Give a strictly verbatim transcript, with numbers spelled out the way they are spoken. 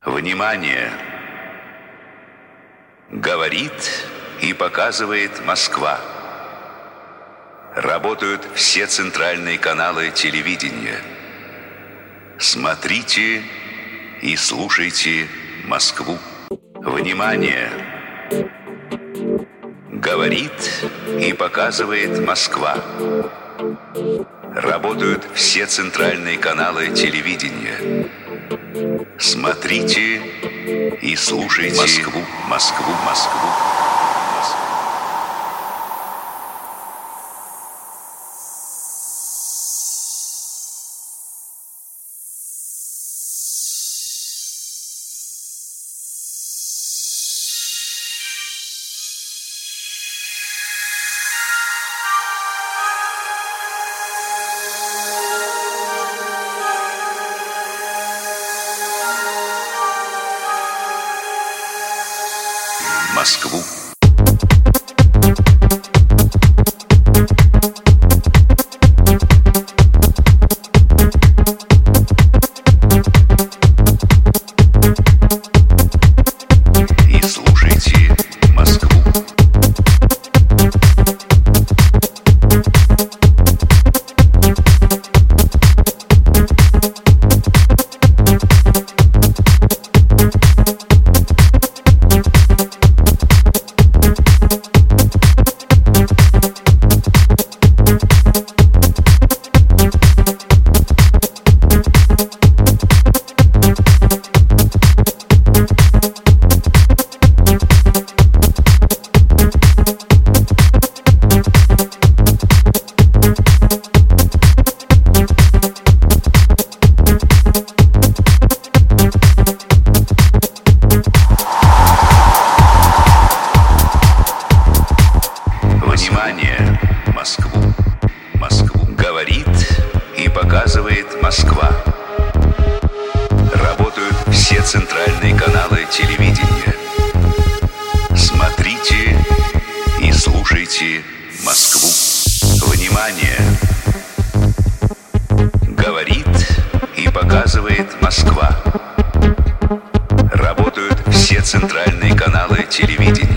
Внимание! Говорит и показывает Москва. Работают все центральные каналы телевидения. Смотрите и слушайте Москву. Внимание! Говорит и показывает Москва. Работают все центральные каналы телевидения. Смотрите и слушайте Москву, Москву, Москву. Москву. И слушайте Москву. Внимание! Москву, Москву. Говорит и показывает Москва. Работают все центральные каналы телевидения. Смотрите и слушайте Москву. Внимание! Говорит и показывает Москва. Работают все центральные каналы телевидения.